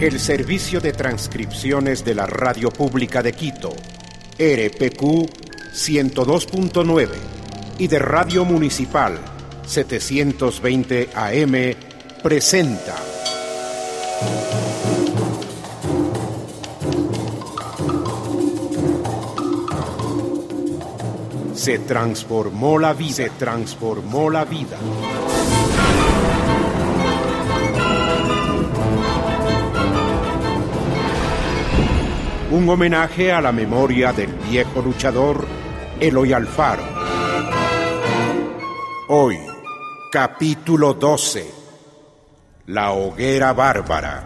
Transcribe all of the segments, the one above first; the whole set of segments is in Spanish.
El Servicio de Transcripciones de la Radio Pública de Quito, RPQ 102.9, y de Radio Municipal 720 AM, presenta Se transformó la vida. Se transformó la vida. Un homenaje a la memoria del viejo luchador Eloy Alfaro. Hoy, capítulo 12. La hoguera bárbara.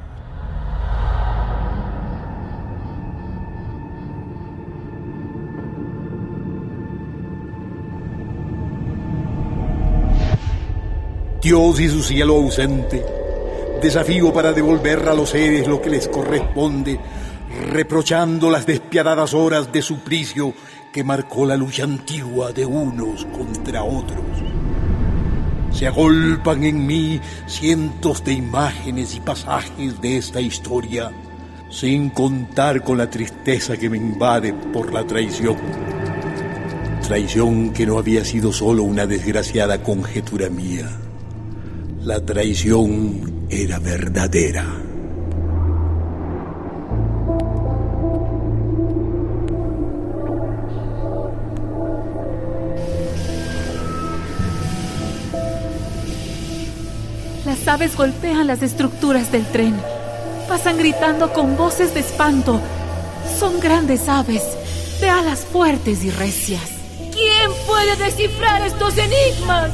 Dios y su cielo ausente, desafío para devolver a los seres lo que les corresponde, reprochando las despiadadas horas de suplicio que marcó la lucha antigua de unos contra otros. Se agolpan en mí cientos de imágenes y pasajes de esta historia, sin contar con la tristeza que me invade por la traición. Traición que no había sido solo una desgraciada conjetura mía. La traición era verdadera. Las aves golpean las estructuras del tren. Pasan gritando con voces de espanto. Son grandes aves, de alas fuertes y recias. ¿Quién puede descifrar estos enigmas?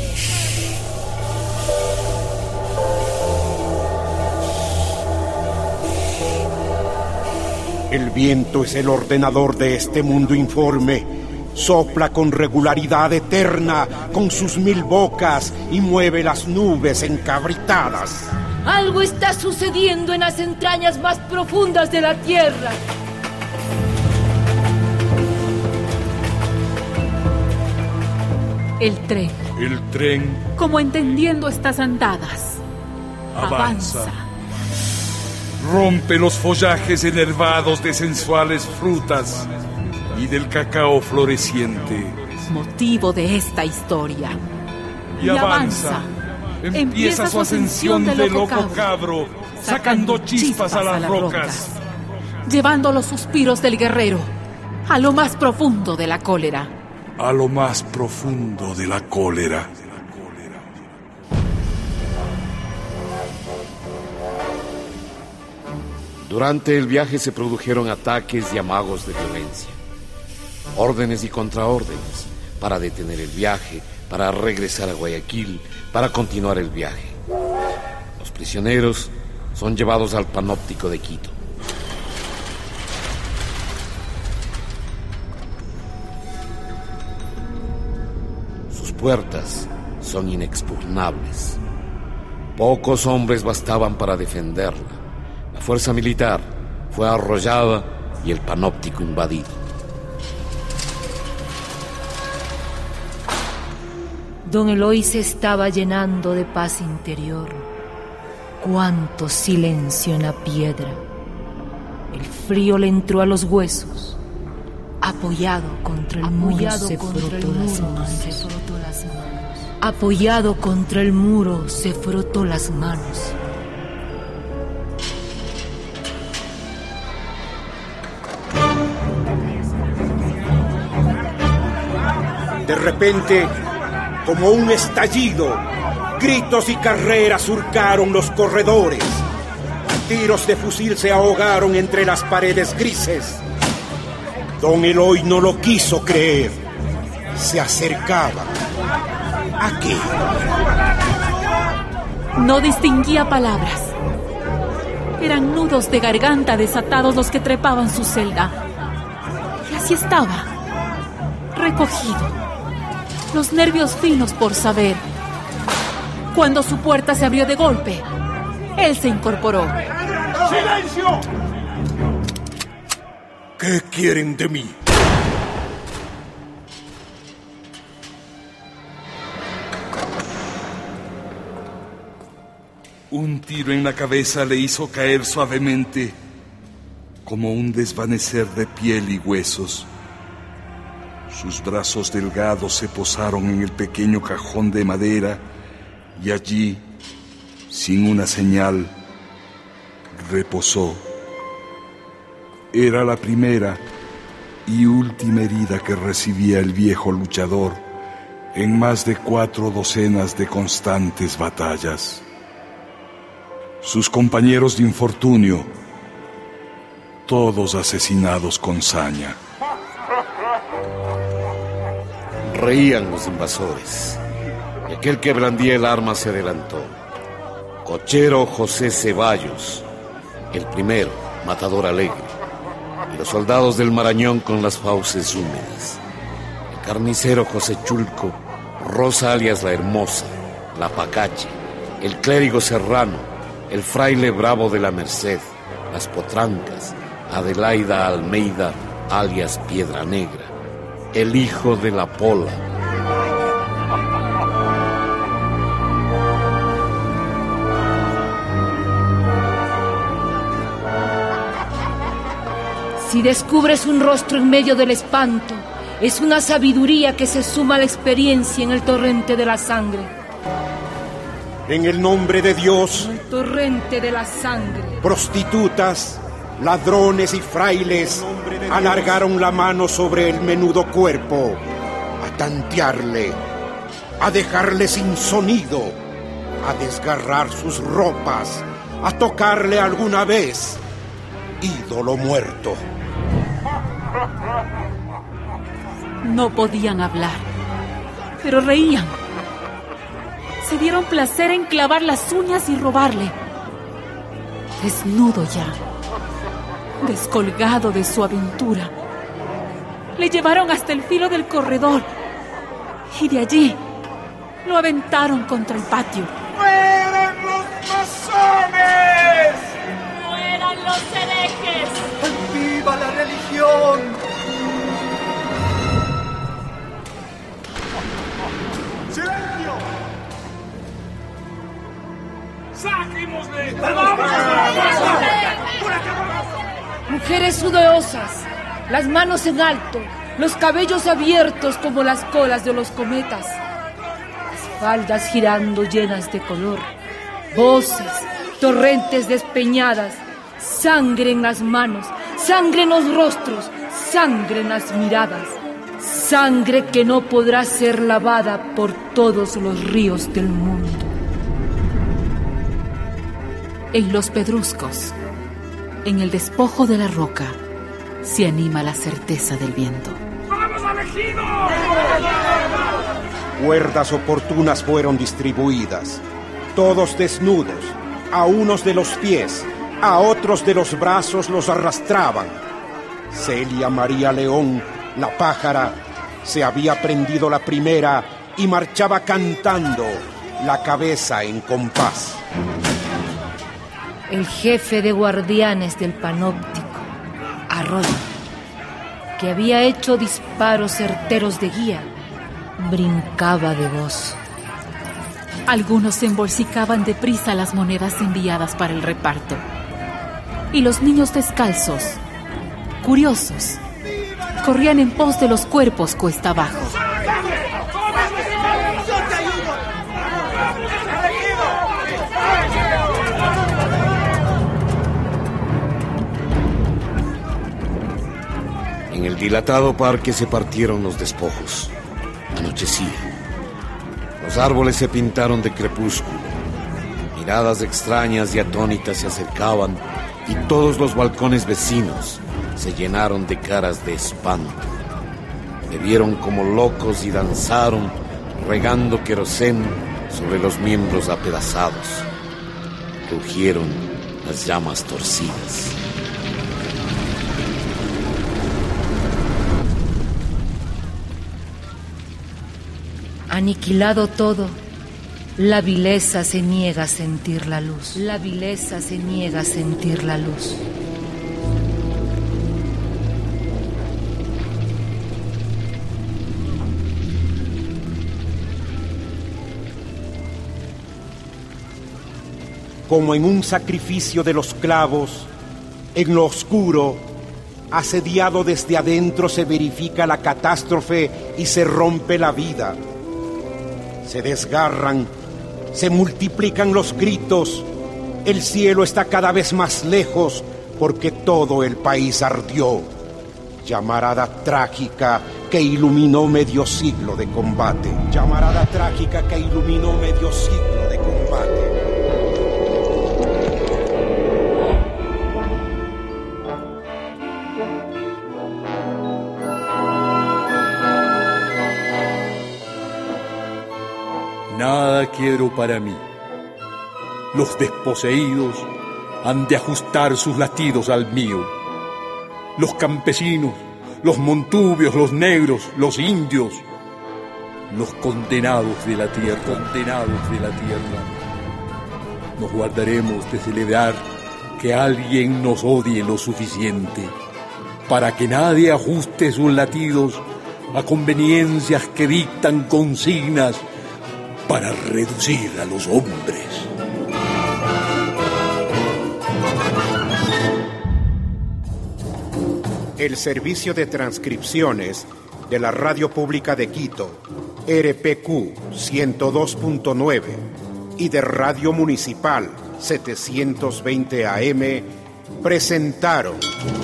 El viento es el ordenador de este mundo informe. Sopla con regularidad eterna, con sus 1000 bocas, y mueve las nubes encabritadas. Algo está sucediendo en las entrañas más profundas de la tierra. El tren, como entendiendo estas andadas, avanza. Rompe los follajes enervados de sensuales frutas y del cacao floreciente. Motivo de esta historia. Y avanza. Empieza su ascensión de loco cabro, sacando chispas a las rocas. Llevando los suspiros del guerrero a lo más profundo de la cólera. A lo más profundo de la cólera. Durante el viaje se produjeron ataques y amagos de violencia, órdenes y contraórdenes para detener el viaje, para regresar a Guayaquil, para continuar el viaje. Los prisioneros son llevados al panóptico de Quito. Sus puertas son inexpugnables. Pocos hombres bastaban para defenderla. La fuerza militar fue arrollada y el panóptico invadido. Don Eloy se estaba llenando de paz interior. Cuánto silencio en la piedra. El frío le entró a los huesos. Apoyado contra el muro se frotó las manos. Apoyado contra el muro se frotó las manos. De repente, como un estallido, gritos y carreras surcaron los corredores. Tiros de fusil se ahogaron entre las paredes grises. Don Eloy no lo quiso creer. Se acercaba. ¿A qué? No distinguía palabras. Eran nudos de garganta desatados los que trepaban su celda. Y así estaba, recogido. Los nervios finos por saber. Cuando su puerta se abrió de golpe, él se incorporó. ¡Silencio! ¿Qué quieren de mí? Un tiro en la cabeza le hizo caer suavemente, como un desvanecer de piel y huesos. Sus brazos delgados se posaron en el pequeño cajón de madera y allí, sin una señal, reposó. Era la primera y última herida que recibía el viejo luchador en más de 4 docenas de constantes batallas. Sus compañeros de infortunio, todos asesinados con saña. Reían los invasores, y aquel que blandía el arma se adelantó. Cochero José Ceballos, el primero, matador alegre, y los soldados del Marañón con las fauces húmedas. El carnicero José Chulco, Rosa alias la Hermosa, la Pacache, el clérigo Serrano, el fraile Bravo de la Merced, las Potrancas, Adelaida Almeida alias Piedra Negra, el hijo de la Pola. Si descubres un rostro en medio del espanto, es una sabiduría que se suma a la experiencia en el torrente de la sangre. En el nombre de Dios, El torrente de la sangre. prostitutas, ladrones y frailes alargaron la mano sobre el menudo cuerpo, a tantearle, a dejarle sin sonido, a desgarrar sus ropas, a tocarle alguna vez, ídolo muerto. No podían hablar, pero reían. Se dieron placer en clavar las uñas y robarle. Desnudo ya, descolgado de su aventura, le llevaron hasta el filo del corredor y de allí lo aventaron contra el patio. ¡Mueran los masones! ¡Mueran los herejes! ¡Viva la religión! ¡Silencio! ¡Saquémosle! Mujeres sudorosas, las manos en alto, los cabellos abiertos como las colas de los cometas, las faldas girando llenas de color, voces, torrentes despeñadas, sangre en las manos, sangre en los rostros, sangre en las miradas, sangre que no podrá ser lavada por todos los ríos del mundo. En los pedruscos, en el despojo de la roca, se anima la certeza del viento. Cuerdas oportunas fueron distribuidas, todos desnudos, a unos de los pies, a otros de los brazos los arrastraban. Celia María León, la pájara, se había prendido la primera y marchaba cantando, la cabeza en compás. El jefe de guardianes del panóptico, Arroyo, que había hecho disparos certeros de guía, brincaba de gozo. Algunos embolsicaban deprisa las monedas enviadas para el reparto. Y los niños descalzos, curiosos, corrían en pos de los cuerpos cuesta abajo. En el dilatado parque se partieron los despojos. Anochecía. Los árboles se pintaron de crepúsculo. Miradas extrañas y atónitas se acercaban y todos los balcones vecinos se llenaron de caras de espanto. Bebieron como locos y danzaron, regando querosén sobre los miembros apedazados. Rugieron las llamas torcidas. Aniquilado todo, la vileza se niega a sentir la luz. La vileza se niega a sentir la luz. como en un sacrificio de los clavos, en lo oscuro, asediado desde adentro, se verifica la catástrofe y se rompe la vida. Se desgarran, se multiplican los gritos, el cielo está cada vez más lejos porque todo el país ardió. Llamarada trágica que iluminó medio siglo de combate. Llamarada trágica que iluminó medio siglo de combate. Nada quiero para mí. Los desposeídos han de ajustar sus latidos al mío. Los campesinos, los montubios, los negros, los indios, los condenados de la tierra, nos guardaremos de celebrar que alguien nos odie lo suficiente para que nadie ajuste sus latidos a conveniencias que dictan consignas para reducir a los hombres. El Servicio de Transcripciones de la Radio Pública de Quito, RPQ 102.9, y de Radio Municipal 720 AM presentaron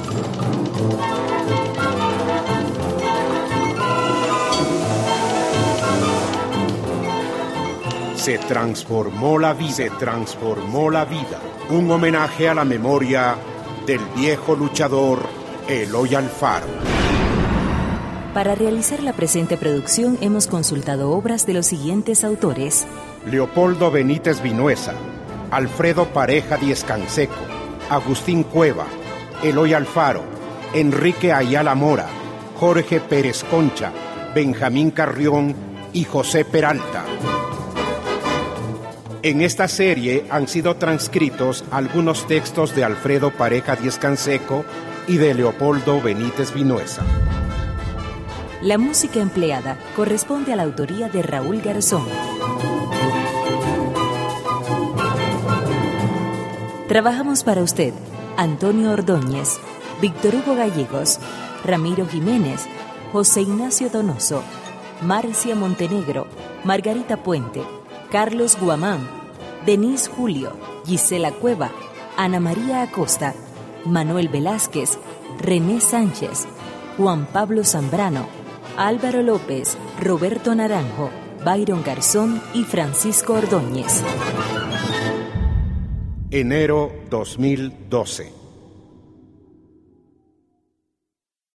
Se transformó la vida, un homenaje a la memoria del viejo luchador Eloy Alfaro. Para realizar la presente producción hemos consultado obras de los siguientes autores: Leopoldo Benítez Vinuesa, Alfredo Pareja Díez Canseco, Agustín Cueva, Eloy Alfaro, Enrique Ayala Mora, Jorge Pérez Concha, Benjamín Carrión y José Peralta. En esta serie han sido transcritos algunos textos de Alfredo Pareja Díez Canseco y de Leopoldo Benítez Vinuesa. La música empleada corresponde a la autoría de Raúl Garzón. Trabajamos para usted Antonio Ordóñez, Víctor Hugo Gallegos, Ramiro Jiménez, José Ignacio Donoso, Marcia Montenegro, Margarita Puente, Carlos Guamán, Denise Julio, Gisela Cueva, Ana María Acosta, Manuel Velázquez, René Sánchez, Juan Pablo Zambrano, Álvaro López, Roberto Naranjo, Byron Garzón y Francisco Ordóñez. Enero 2012.